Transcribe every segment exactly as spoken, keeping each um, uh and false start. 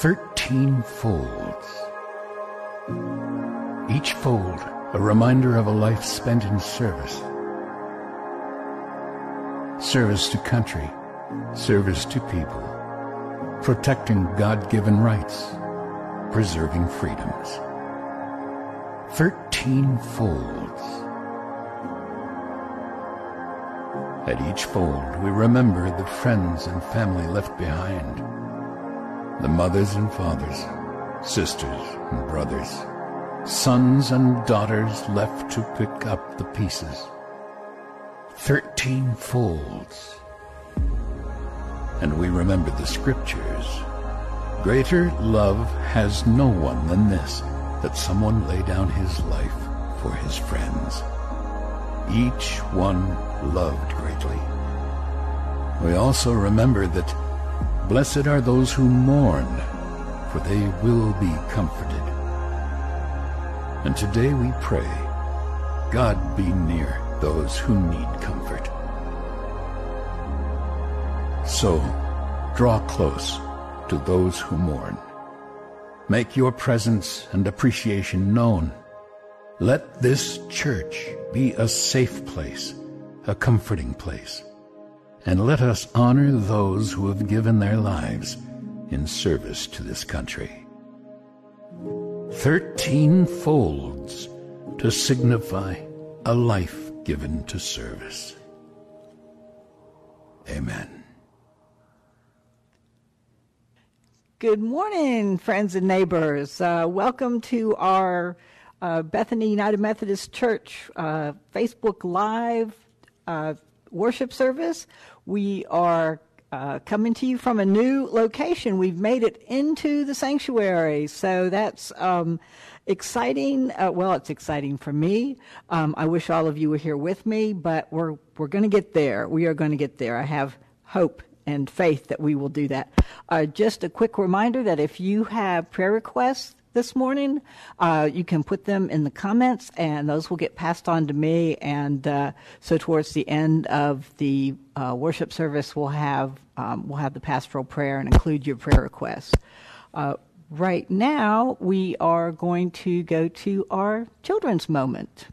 Thirteen folds. Each fold a reminder of a life spent in service. Service to country, service to people, protecting God-given rights, preserving freedoms. Thirteen folds. At each fold, we remember the friends and family left behind, the mothers and fathers, sisters and brothers, sons and daughters left to pick up the pieces. Thirteen folds. And we remember the scriptures. Greater love has no one than this, that someone lay down his life for his friends. Each one loved greatly. We also remember that blessed are those who mourn, for they will be comforted. And today we pray, God be near those who need comfort. So, draw close to those who mourn. Make your presence and appreciation known. Let this church be a safe place, a comforting place, and let us honor those who have given their lives in service to this country. Thirteen folds to signify a life given to service. Amen. Good morning, friends and neighbors. Uh, welcome to our uh, Bethany United Methodist Church uh, Facebook Live uh, worship service. We are uh, coming to you from a new location. We've made it into the sanctuary, so that's um, exciting. Uh, well, it's exciting for me. Um, I wish all of you were here with me, but we're we're going to get there. We are going to get there. I have hope and faith that we will do that. Uh, just a quick reminder that if you have prayer requests this morning, uh, you can put them in the comments, and those will get passed on to me. And uh, so, towards the end of the uh, worship service, we'll have um, we'll have the pastoral prayer and include your prayer requests. Uh, right now, we are going to go to our children's moment.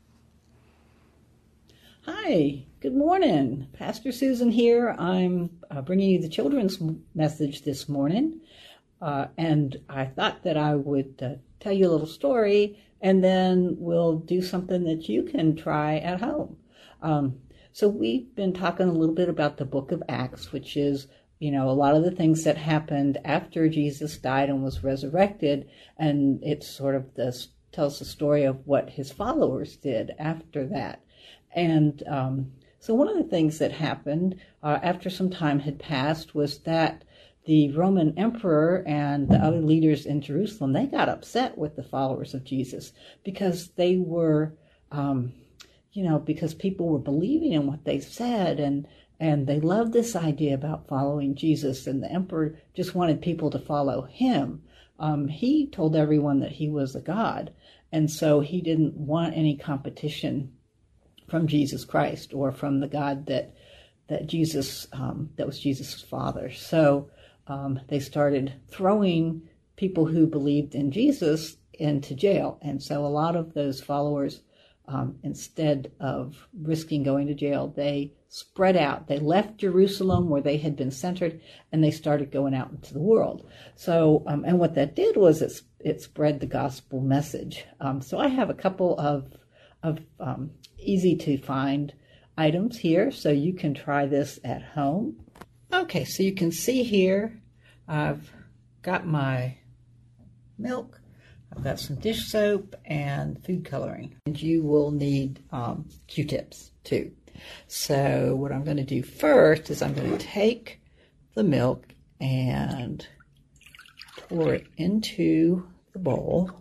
Hi, good morning. Pastor Susan here. I'm uh, bringing you the children's message this morning. Uh, and I thought that I would uh, tell you a little story, and then we'll do something that you can try at home. Um, so we've been talking a little bit about the book of Acts, which is, you know, a lot of the things that happened after Jesus died and was resurrected, and it sort of this, tells the story of what his followers did after that. And um, so one of the things that happened uh, after some time had passed was that the Roman emperor and the other leaders in Jerusalem, they got upset with the followers of Jesus because they were, um, you know, because people were believing in what they said, and and they loved this idea about following Jesus, and the emperor just wanted people to follow him. Um, he told everyone that he was a god, and so he didn't want any competition from Jesus Christ or from the God that that Jesus um, that was Jesus' father. So um, they started throwing people who believed in Jesus into jail, and so a lot of those followers, um, instead of risking going to jail, they spread out. They left Jerusalem where they had been centered, and they started going out into the world. So um, and what that did was it it spread the gospel message. Um, so I have a couple of of um, easy to find items here, so you can try this at home. Okay, so you can see here I've got my milk, I've got some dish soap and food coloring, and you will need um, Q-tips too. So what I'm going to do first is I'm going to take the milk and pour it into the bowl,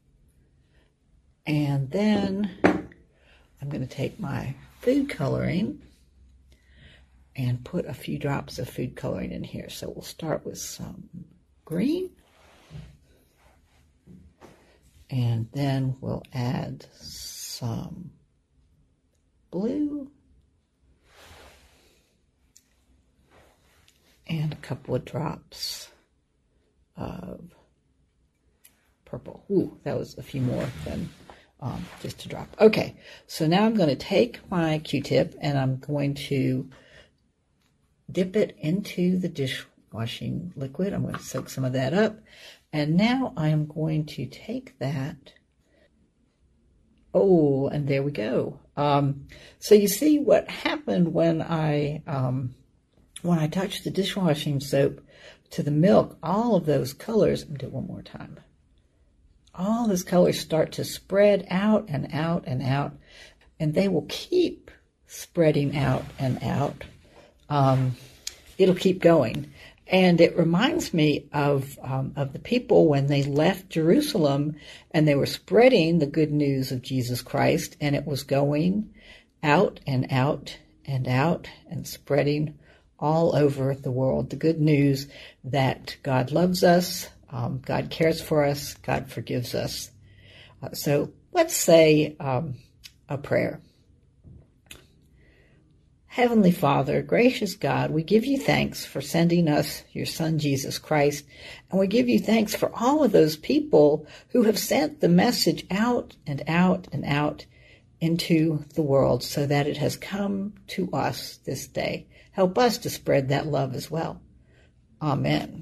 and then I'm going to take my food coloring and put a few drops of food coloring in here. So we'll start with some green, and then we'll add some blue and a couple of drops of purple. Ooh, that was a few more than um, just to drop. Okay, so now I'm going to take my Q-tip and I'm going to dip it into the dishwashing liquid. I'm going to soak some of that up. And now I'm going to take that. Oh, and there we go. Um, so you see what happened when I um, when I touched the dishwashing soap to the milk, all of those colors, let me do it one more time. All those colors start to spread out and out and out, and they will keep spreading out and out. Um, it'll keep going. And it reminds me of um, of the people when they left Jerusalem and they were spreading the good news of Jesus Christ, and it was going out and out and out and spreading all over the world. The good news that God loves us, um, God cares for us, God forgives us. Uh, so let's say um, a prayer. Heavenly Father, gracious God, we give you thanks for sending us your Son, Jesus Christ, and we give you thanks for all of those people who have sent the message out and out and out into the world so that it has come to us this day. Help us to spread that love as well. Amen.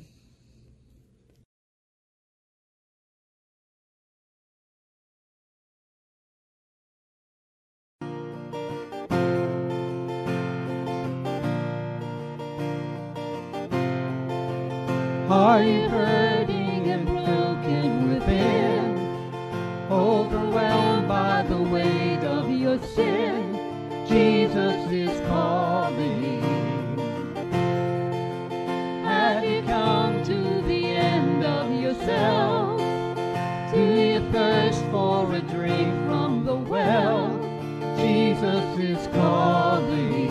Are you hurting and broken within, overwhelmed by the weight of your sin? Jesus is calling. Have you come to the end of yourself? Do you thirst for a drink from the well? Jesus is calling.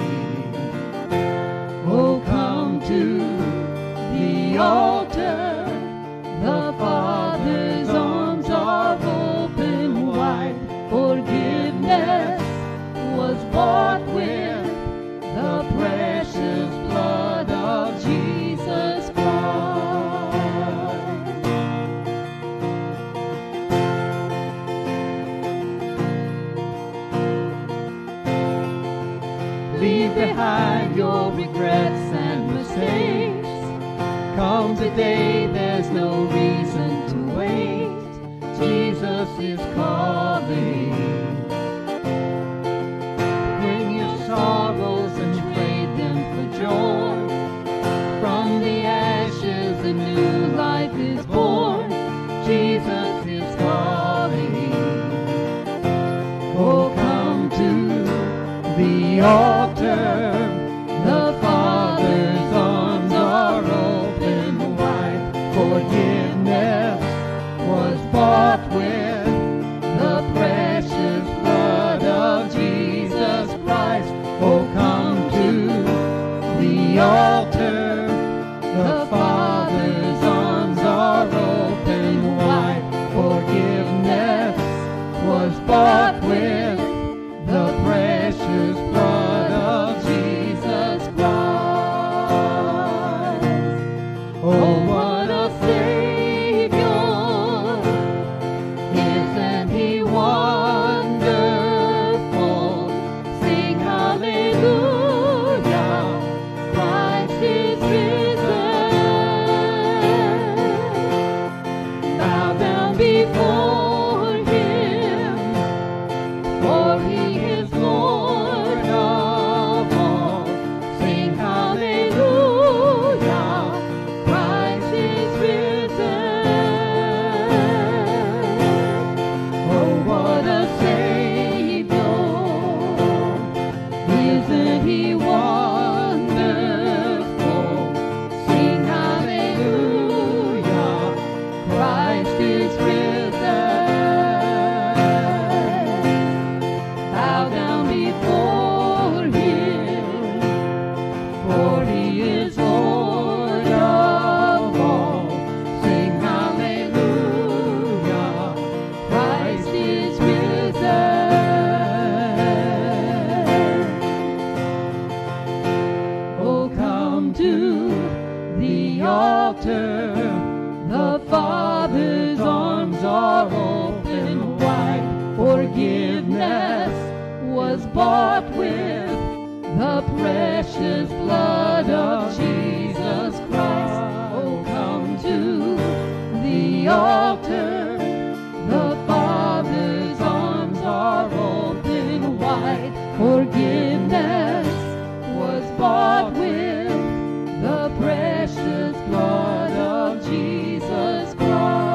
Oh, come to the altar, the Father's arms are open wide. Forgiveness was bought with the precious blood of Jesus Christ. Leave behind your regrets and mistakes. Come today, there's no reason to wait. Jesus is calling. Bring your sorrows and trade them for joy. From the ashes a new life is born. Jesus is calling. Oh, come to the altar. The Father's arms are open wide. Forgiveness was bought with the precious blood of Jesus Christ. Oh, come to the altar. The Father's arms are open wide. Forgiveness was bought with the precious blood of Jesus Christ. Oh, what a Savior! Isn't He wonderful? Sing hallelujah! Christ is risen. Bow down before Him, for He is Lord of all. Sing hallelujah! Christ is risen. Oh, what a Savior! Isn't He wonderful? Sing hallelujah! Christ is risen. Bow down before Him, for He is Lord of all. Sing hallelujah! Christ is risen. Oh, come to the altar. The Father's arms the precious blood of Jesus Christ. Oh, come to the altar, the Father's arms are open wide. Forgiveness was bought with the precious blood of Jesus Christ.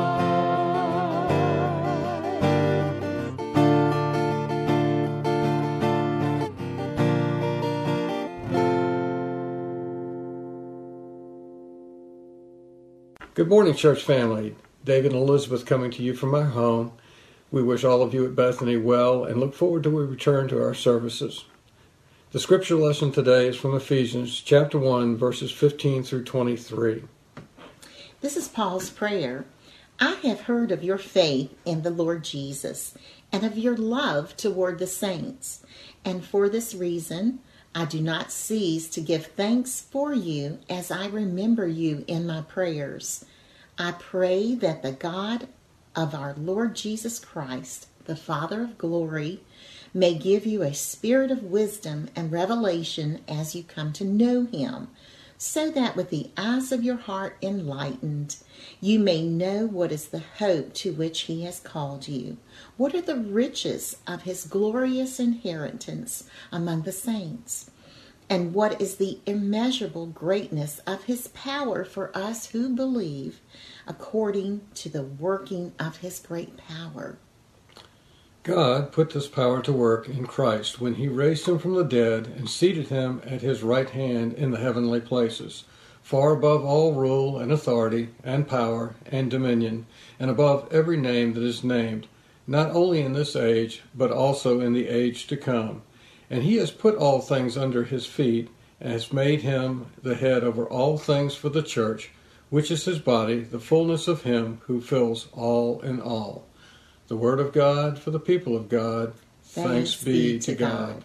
Good morning, church family. David and Elizabeth coming to you from our home. We wish all of you at Bethany well and look forward to a return to our services. The scripture lesson today is from Ephesians chapter one, verses fifteen through twenty-three. This is Paul's prayer. I have heard of your faith in the Lord Jesus and of your love toward the saints. And for this reason, I do not cease to give thanks for you as I remember you in my prayers. I pray that the God of our Lord Jesus Christ, the Father of glory, may give you a spirit of wisdom and revelation as you come to know him, so that with the eyes of your heart enlightened, you may know what is the hope to which he has called you. What are the riches of his glorious inheritance among the saints? And what is the immeasurable greatness of his power for us who believe, according to the working of his great power? God put this power to work in Christ when he raised him from the dead and seated him at his right hand in the heavenly places, far above all rule and authority and power and dominion, and above every name that is named, not only in this age, but also in the age to come. And he has put all things under his feet, and has made him the head over all things for the church, which is his body, the fullness of him who fills all in all. The word of God for the people of God. Thanks, Thanks be to God. God.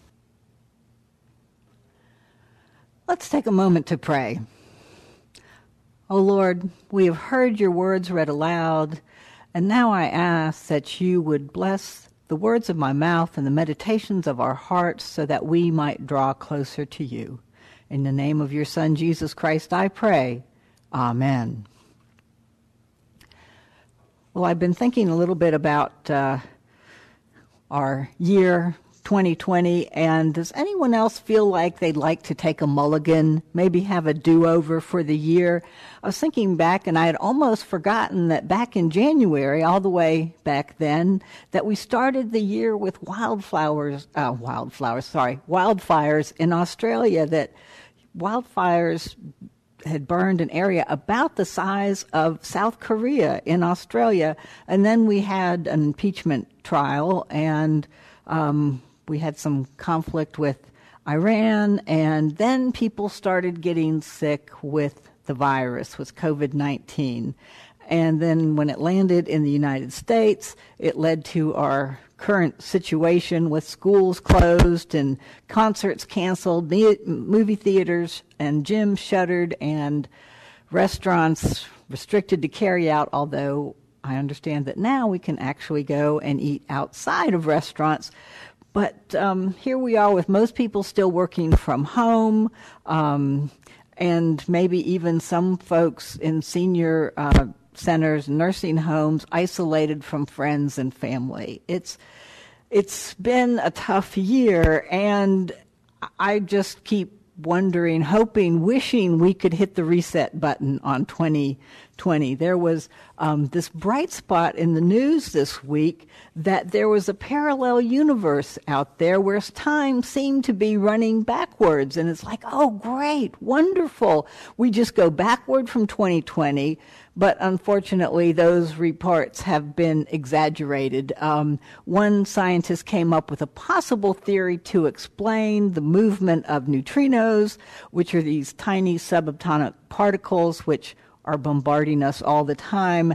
Let's take a moment to pray. O Lord, we have heard your words read aloud, and now I ask that you would bless the words of my mouth and the meditations of our hearts so that we might draw closer to you. In the name of your Son, Jesus Christ, I pray. Amen. Well, I've been thinking a little bit about uh, our year twenty twenty, and does anyone else feel like they'd like to take a mulligan, maybe have a do-over for the year? I was thinking back, and I had almost forgotten that back in January, all the way back then, that we started the year with wildflowers, uh, wildflowers, sorry, wildfires in Australia, that wildfires had burned an area about the size of South Korea in Australia. And then we had an impeachment trial, and um, we had some conflict with Iran, and then people started getting sick with the virus, with covid nineteen. And then when it landed in the United States, it led to our current situation with schools closed and concerts canceled, movie theaters and gyms shuttered, and restaurants restricted to carry out, although I understand that now we can actually go and eat outside of restaurants. But um, here we are with most people still working from home, um, and maybe even some folks in senior uh, centers, nursing homes, isolated from friends and family. It's it's been a tough year, and I just keep wondering, hoping, wishing we could hit the reset button on twenty twenty. There was um, this bright spot in the news this week that there was a parallel universe out there where time seemed to be running backwards. And it's like, oh, great, wonderful. We just go backward from twenty twenty. But unfortunately, those reports have been exaggerated. Um, one scientist came up with a possible theory to explain the movement of neutrinos, which are these tiny subatomic particles which are bombarding us all the time.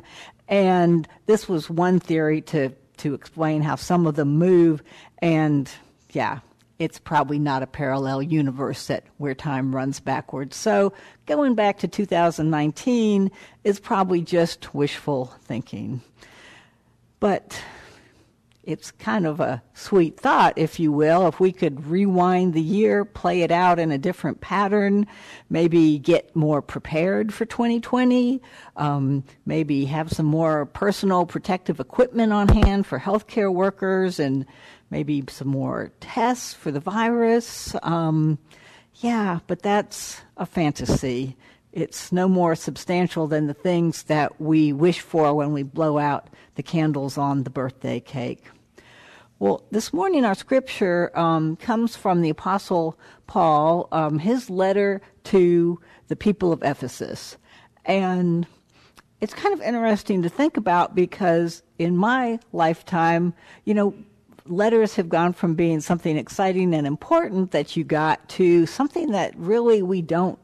And this was one theory to, to explain how some of them move. And yeah, it's probably not a parallel universe that where time runs backwards. So going back to two thousand nineteen is probably just wishful thinking. But it's kind of a sweet thought, if you will, if we could rewind the year, play it out in a different pattern, maybe get more prepared for twenty twenty, um, maybe have some more personal protective equipment on hand for healthcare workers, and maybe some more tests for the virus. Um, yeah, but that's a fantasy. It's no more substantial than the things that we wish for when we blow out the candles on the birthday cake. Well, this morning our scripture um, comes from the Apostle Paul, um, his letter to the people of Ephesus. And it's kind of interesting to think about because in my lifetime, you know, letters have gone from being something exciting and important that you got to something that really we don't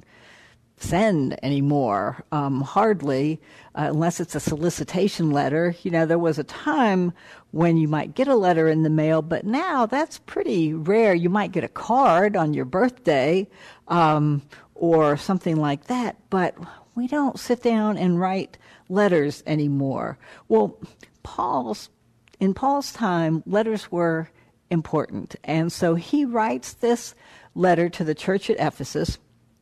send anymore, um, hardly, uh, unless it's a solicitation letter. You know, there was a time when you might get a letter in the mail, but now that's pretty rare. You might get a card on your birthday um, or something like that, but we don't sit down and write letters anymore. Well, Paul's in Paul's time, letters were important, and so he writes this letter to the church at Ephesus.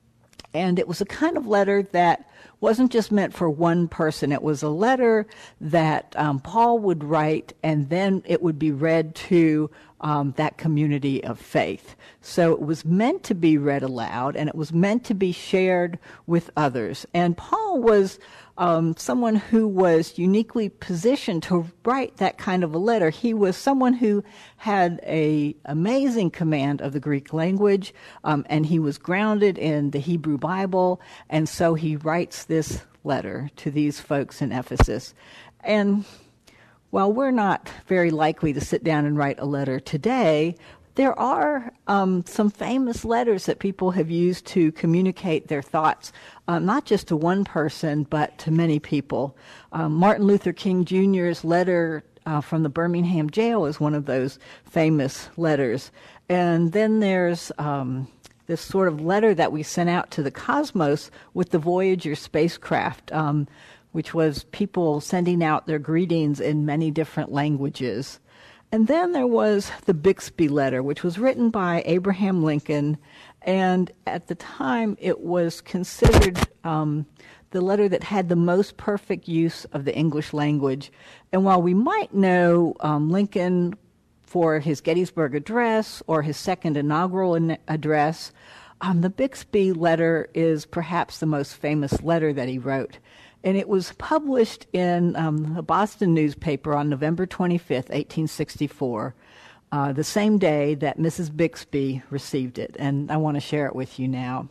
And it was a kind of letter that wasn't just meant for one person. It was a letter that um, Paul would write, and then it would be read to um, that community of faith. So it was meant to be read aloud, and it was meant to be shared with others. And Paul was um, someone who was uniquely positioned to write that kind of a letter. He was someone who had an amazing command of the Greek language, um, and he was grounded in the Hebrew Bible, and so he writes this letter to these folks in Ephesus. And while we're not very likely to sit down and write a letter today, there are um, some famous letters that people have used to communicate their thoughts, um, not just to one person, but to many people. Um, Martin Luther King Junior's letter uh, from the Birmingham jail is one of those famous letters. And then there's um, this sort of letter that we sent out to the cosmos with the Voyager spacecraft, um, which was people sending out their greetings in many different languages. And then there was the Bixby letter, which was written by Abraham Lincoln, and at the time it was considered um, the letter that had the most perfect use of the English language. And while we might know um, Lincoln for his Gettysburg Address or his second inaugural in- address, um, the Bixby letter is perhaps the most famous letter that he wrote. And it was published in um, a Boston newspaper on November twenty-fifth, eighteen sixty-four, uh, the same day that Missus Bixby received it. And I want to share it with you now.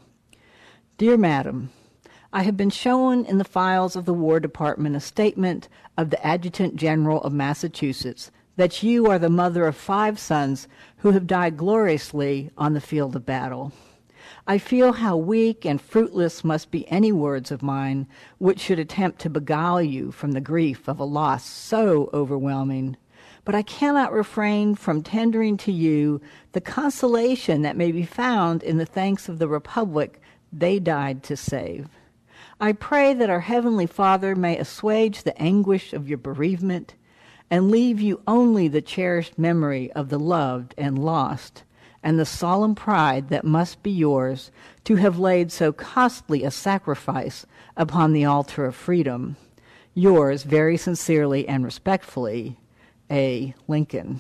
Dear Madam, I have been shown in the files of the War Department a statement of the Adjutant General of Massachusetts that you are the mother of five sons who have died gloriously on the field of battle. I feel how weak and fruitless must be any words of mine which should attempt to beguile you from the grief of a loss so overwhelming. But I cannot refrain from tendering to you the consolation that may be found in the thanks of the Republic they died to save. I pray that our Heavenly Father may assuage the anguish of your bereavement and leave you only the cherished memory of the loved and lost, and the solemn pride that must be yours to have laid so costly a sacrifice upon the altar of freedom. Yours very sincerely and respectfully, A. Lincoln.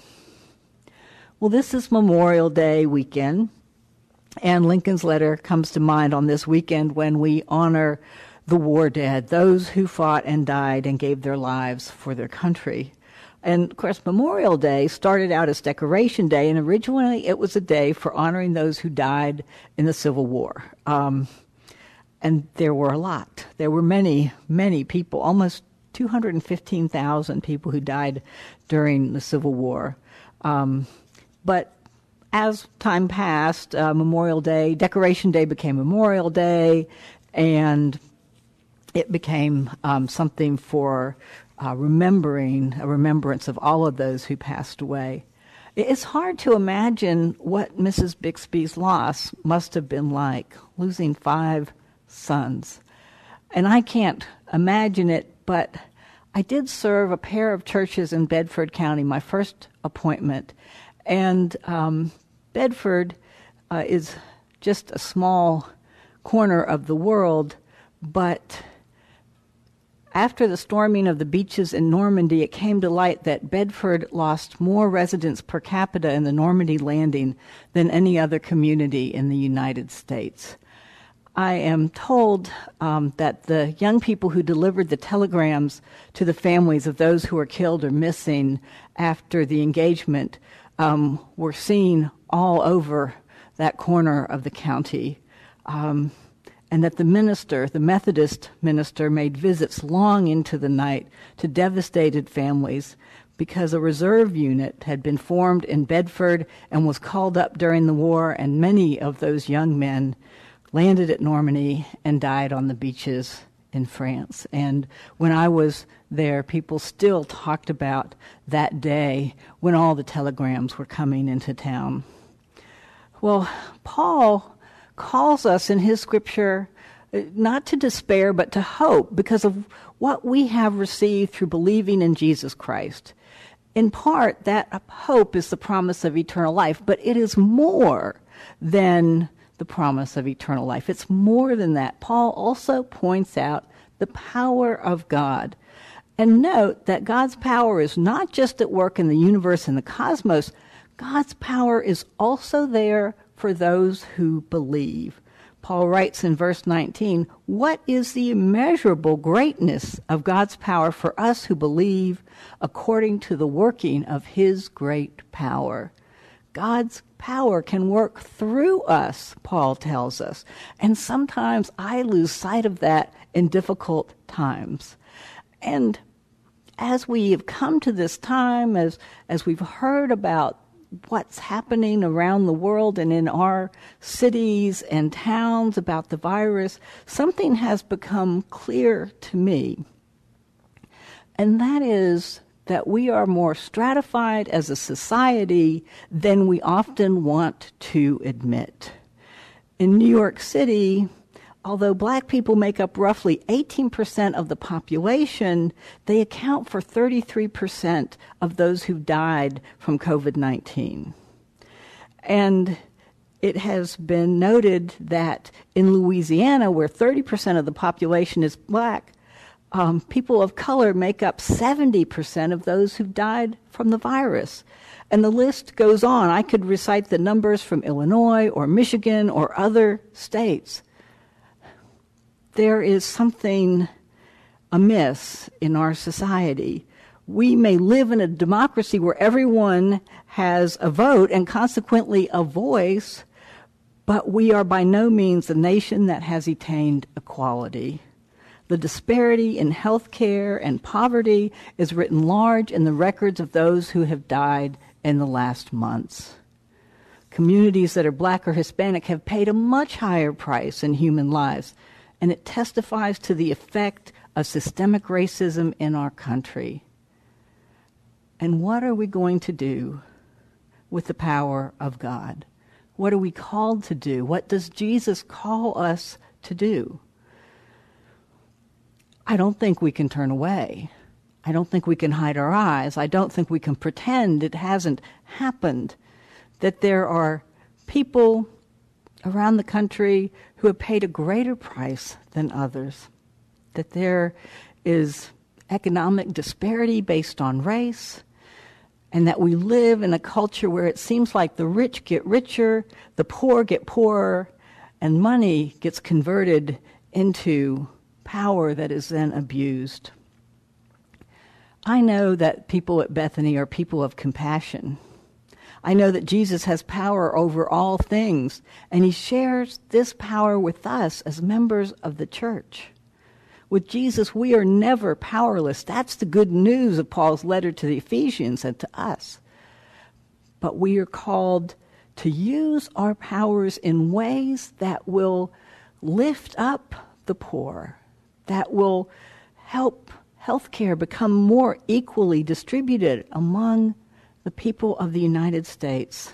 Well, this is Memorial Day weekend, and Lincoln's letter comes to mind on this weekend when we honor the war dead, those who fought and died and gave their lives for their country. And, of course, Memorial Day started out as Decoration Day, and originally it was a day for honoring those who died in the Civil War. Um, and there were a lot. There were many, many people, almost two hundred fifteen thousand people who died during the Civil War. Um, but as time passed, uh, Memorial Day, Decoration Day became Memorial Day, and it became um, something for Uh, remembering, a remembrance of all of those who passed away. It's hard to imagine what Missus Bixby's loss must have been like, losing five sons. And I can't imagine it, but I did serve a pair of churches in Bedford County, my first appointment. And um, Bedford uh, is just a small corner of the world, but after the storming of the beaches in Normandy, it came to light that Bedford lost more residents per capita in the Normandy landing than any other community in the United States. I am told um, that the young people who delivered the telegrams to the families of those who were killed or missing after the engagement um, were seen all over that corner of the county. Um, and that the minister, the Methodist minister, made visits long into the night to devastated families because a reserve unit had been formed in Bedford and was called up during the war, and many of those young men landed at Normandy and died on the beaches in France. And when I was there, people still talked about that day when all the telegrams were coming into town. Well, Paul calls us in his scripture not to despair, but to hope because of what we have received through believing in Jesus Christ. In part, that hope is the promise of eternal life, but it is more than the promise of eternal life. It's more than that. Paul also points out the power of God. And note that God's power is not just at work in the universe and the cosmos. God's power is also there for those who believe. Paul writes in verse nineteen, "What is the immeasurable greatness of God's power for us who believe according to the working of his great power?" God's power can work through us, Paul tells us. And sometimes I lose sight of that in difficult times. And as we have come to this time, as, as we've heard about what's happening around the world and in our cities and towns about the virus, something has become clear to me. And that is that we are more stratified as a society than we often want to admit. In New York City, although black people make up roughly eighteen percent of the population, they account for thirty-three percent of those who died from covid nineteen. And it has been noted that in Louisiana, where thirty percent of the population is black, um, people of color make up seventy percent of those who died from the virus. And the list goes on. I could recite the numbers from Illinois or Michigan or other states. There is something amiss in our society. We may live in a democracy where everyone has a vote and consequently a voice, but we are by no means a nation that has attained equality. The disparity in health care and poverty is written large in the records of those who have died in the last months. Communities that are black or Hispanic have paid a much higher price in human lives, and it testifies to the effect of systemic racism in our country. And what are we going to do with the power of God? What are we called to do? What does Jesus call us to do? I don't think we can turn away. I don't think we can hide our eyes. I don't think we can pretend it hasn't happened, that there are people around the country who have paid a greater price than others, that there is economic disparity based on race, and that we live in a culture where it seems like the rich get richer, the poor get poorer, and money gets converted into power that is then abused. I know that people at Bethany are people of compassion. I know that Jesus has power over all things, and he shares this power with us as members of the church. With Jesus, we are never powerless. That's the good news of Paul's letter to the Ephesians and to us. But we are called to use our powers in ways that will lift up the poor, that will help healthcare become more equally distributed among the people of the United States.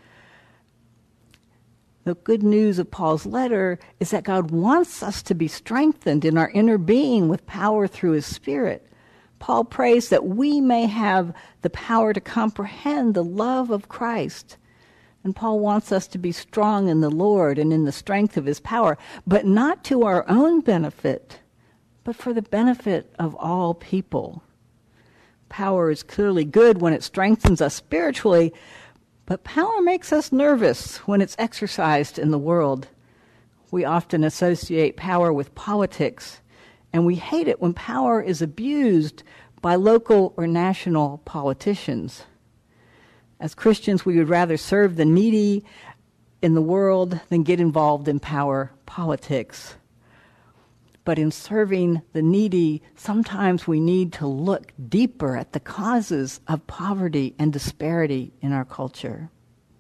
The good news of Paul's letter is that God wants us to be strengthened in our inner being with power through his Spirit, Paul prays that we may have the power to comprehend the love of Christ. And Paul wants us to be strong in the Lord and in the strength of his power, but not to our own benefit, but for the benefit of all people. Power is clearly good when it strengthens us spiritually, but power makes us nervous when it's exercised in the world. We often associate power with politics, and we hate it when power is abused by local or national politicians. As Christians, we would rather serve the needy in the world than get involved in power politics. But in serving the needy, sometimes we need to look deeper at the causes of poverty and disparity in our culture.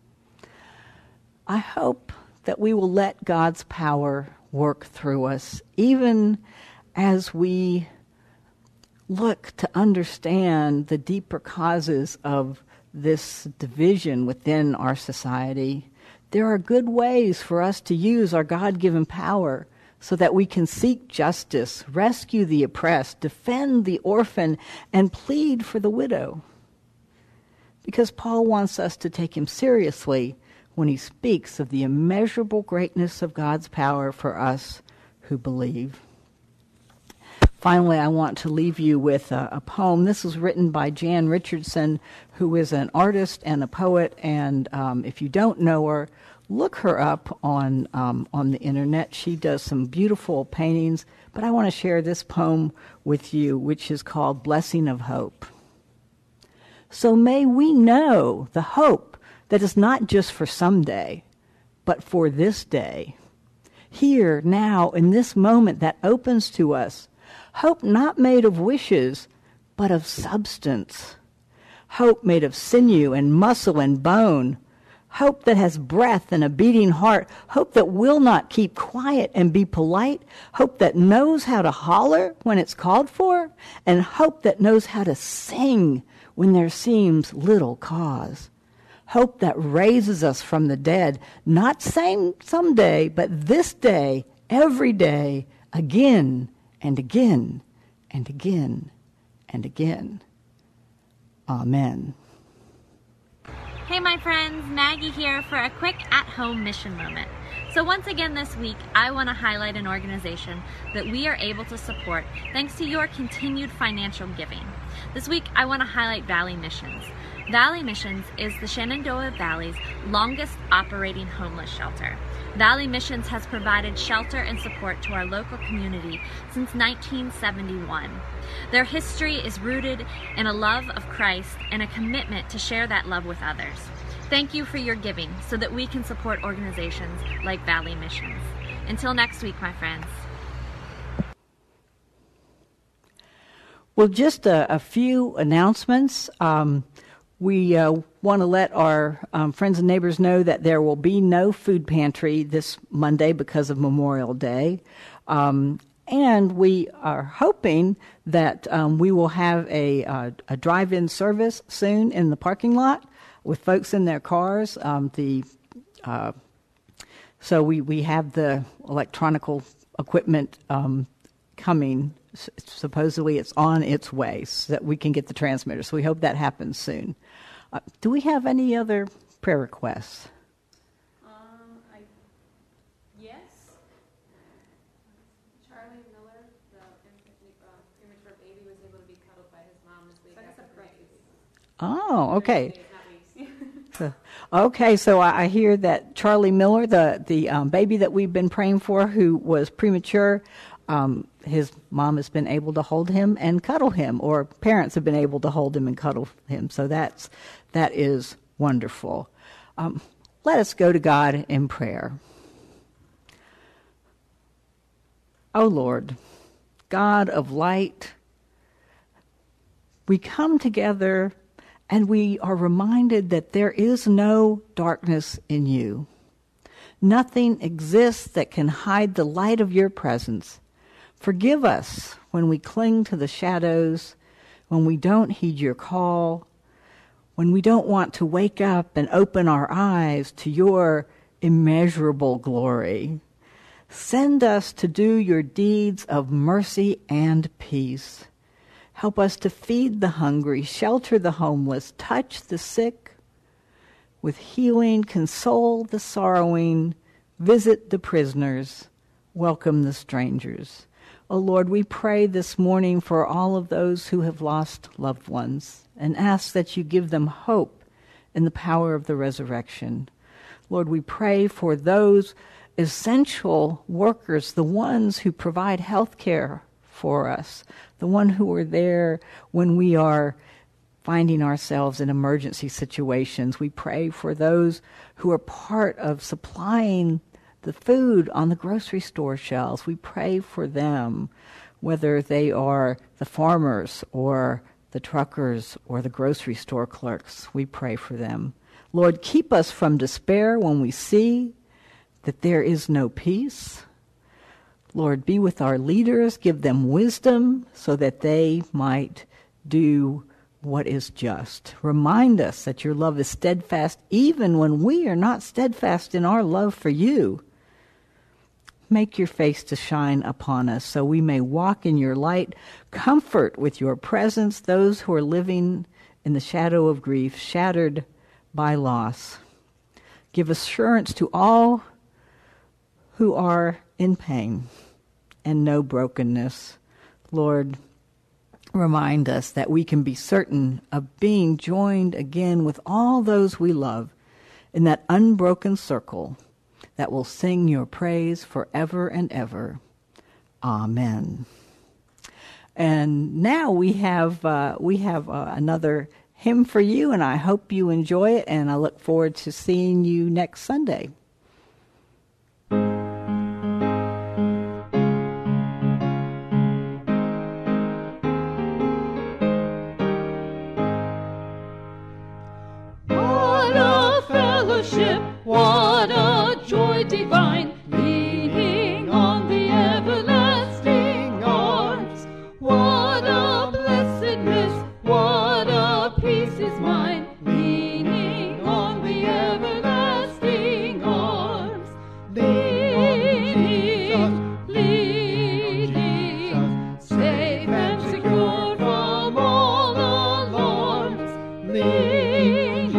I hope that we will let God's power work through us, even as we look to understand the deeper causes of this division within our society. There are good ways for us to use our God-given power so that we can seek justice, rescue the oppressed, defend the orphan, and plead for the widow. Because Paul wants us to take him seriously when he speaks of the immeasurable greatness of God's power for us who believe. Finally, I want to leave you with a, a poem. This was written by Jan Richardson, who is an artist and a poet, and um, if you don't know her, look her up on um, on the internet. She does some beautiful paintings, but I want to share this poem with you, which is called Blessing of Hope. So may we know the hope that is not just for someday, but for this day. Here, now, in this moment that opens to us, hope not made of wishes, but of substance. Hope made of sinew and muscle and bone. Hope that has breath and a beating heart. Hope that will not keep quiet and be polite. Hope that knows how to holler when it's called for. And hope that knows how to sing when there seems little cause. Hope that raises us from the dead, not same someday, but this day, every day, again and again and again and again. Amen. Hey my friends, Maggie here for a quick at-home mission moment. So once again this week, I want to highlight an organization that we are able to support thanks to your continued financial giving. This week, I want to highlight Valley Missions. Valley Missions is the Shenandoah Valley's longest operating homeless shelter. Valley Missions has provided shelter and support to our local community since nineteen seventy-one. Their history is rooted in a love of Christ and a commitment to share that love with others. Thank you for your giving so that we can support organizations like Valley Missions. Until next week, my friends. Well, just a, a few announcements. Um, we uh, want to let our um, friends and neighbors know that there will be no food pantry this Monday because of Memorial Day. Um, and we are hoping that um, we will have a, uh, a drive-in service soon in the parking lot with folks in their cars. Um, the uh, so we, we have the electronical equipment um, coming. S- supposedly it's on its way so that we can get the transmitter. So we hope that happens soon. Uh, do we have any other prayer requests? Um, I, yes. Charlie Miller, the uh, premature baby, was able to be cuddled by his mom this week after pregnancy. Oh, okay. So, okay, so I, I hear that Charlie Miller, the the um, baby that we've been praying for, who was premature, um, his mom has been able to hold him and cuddle him, or parents have been able to hold him and cuddle him. So that's that is wonderful. Um, let us go to God in prayer. O Lord, God of light, we come together and we are reminded that there is no darkness in you. Nothing exists that can hide the light of your presence. Forgive us when we cling to the shadows, when we don't heed your call, when we don't want to wake up and open our eyes to your immeasurable glory. Send us to do your deeds of mercy and peace. Help us to feed the hungry, shelter the homeless, touch the sick with healing, console the sorrowing, visit the prisoners, welcome the strangers. Oh Lord, we pray this morning for all of those who have lost loved ones and ask that you give them hope in the power of the resurrection. Lord, we pray for those essential workers, the ones who provide health care for us, the one who are there when we are finding ourselves in emergency situations. We pray for those who are part of supplying the food on the grocery store shelves. We pray for them, whether they are the farmers or the truckers or the grocery store clerks. We pray for them. Lord, keep us from despair when we see that there is no peace. Lord, be with our leaders, give them wisdom so that they might do what is just. Remind us that your love is steadfast even when we are not steadfast in our love for you. Make your face to shine upon us so we may walk in your light. Comfort with your presence those who are living in the shadow of grief, shattered by loss. Give assurance to all who are in pain and know brokenness. Lord, remind us that we can be certain of being joined again with all those we love in that unbroken circle that will sing your praise forever and ever. Amen. And now we have uh, we have uh, another hymn for you, and I hope you enjoy it, and I look forward to seeing you next Sunday. What a fellowship, what a joy divine, leaning on the everlasting arms. What a blessedness, what a peace is mine, leaning on the everlasting arms. Leaning, leaning, safe and secure from all alarms. Leaning,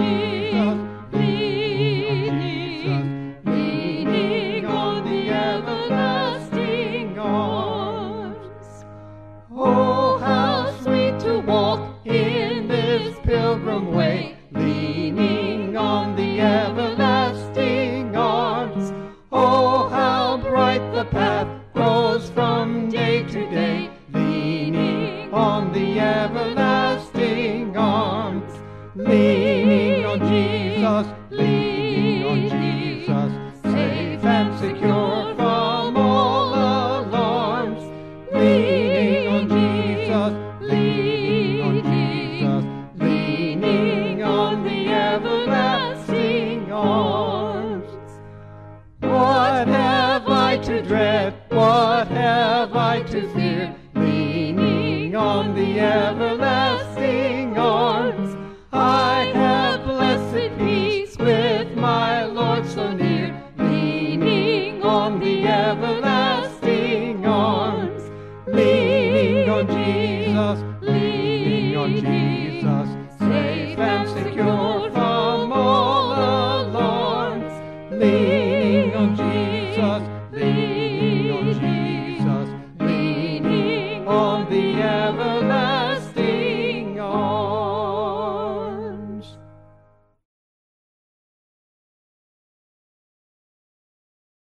leaning, leaning on the everlasting arms. Oh, how sweet to walk in this pilgrim way, leaning on the everlasting arms. Oh, how bright the path grows from day to day, leaning on the everlasting arms. Leaning on Jesus, leaning on Jesus, safe and secure from all alarms. Leaning on Jesus, leaning on Jesus, leaning on the everlasting arms. What have I to dread? What have I to fear? Leaning on the everlasting arms. I have blessed peace with my Lord so near, leaning on the everlasting arms. Leaning on Jesus, leaning on Jesus, safe and secure from all alarms. Leaning on Jesus,